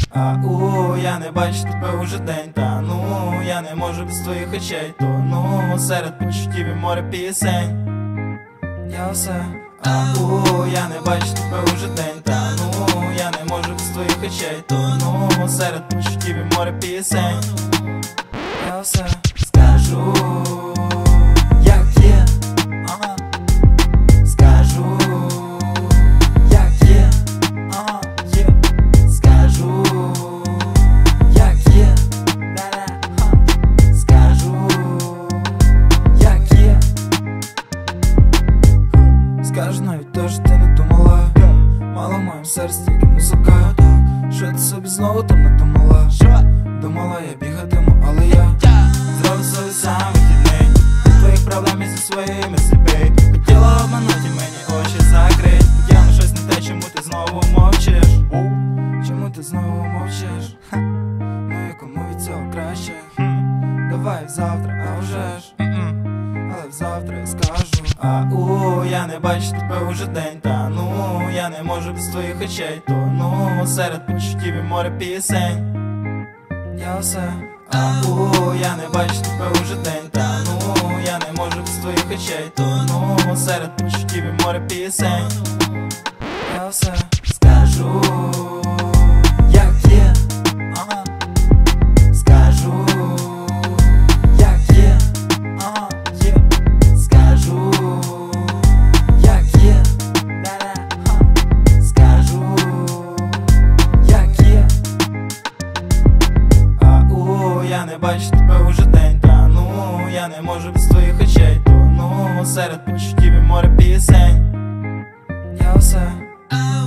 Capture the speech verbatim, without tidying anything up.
Ау, я не бачу тебе уже день, та ну я не можу без твоїх очей, то ну серед почуттів і море пісень. Я все, ау, я не бачу тебе уже день, та ну я не можу без твоїх очей, то ну серед почуттів і море пісень. Я все скажу, як є, ага. Скажу, як є, ага, є. Скажу, як є, да-да, ха. Скажу, як є. Скажу навіть то, що ти не думала. Мала в моєму серці тільки музика. Що ти собі знову там надумала? Думала, я бігатиму, але я зроблю собі сам вихідний. Від твоїх проблем і зі своїми сліпий. Хотіла обманути, мені очі закрить. Явно щось не те, чому ти знову мовчиш. Чому ти знову мовчиш? Ха. Ну і кому від цього краще? Давай завтра, а вже ж. Але взавтра я скажу. Ау, я не бачу тебе уже день, та ну я не можу без твоїх очей, то ну серед почуттів і море пісень. Я все, ау, я не бачу тебе уже день, та ну я не можу без твоїх очей, то ну серед почуттів і море пісень. Я все скажу, як є, ага. Скажу, як є, ага, є. Скажу, як є, да-да, ха. Скажу, як є. Ау, я не бачу тебе уже день, та ну я не можу без твоїх очей, то ну серед почуттів і море пісень. Я все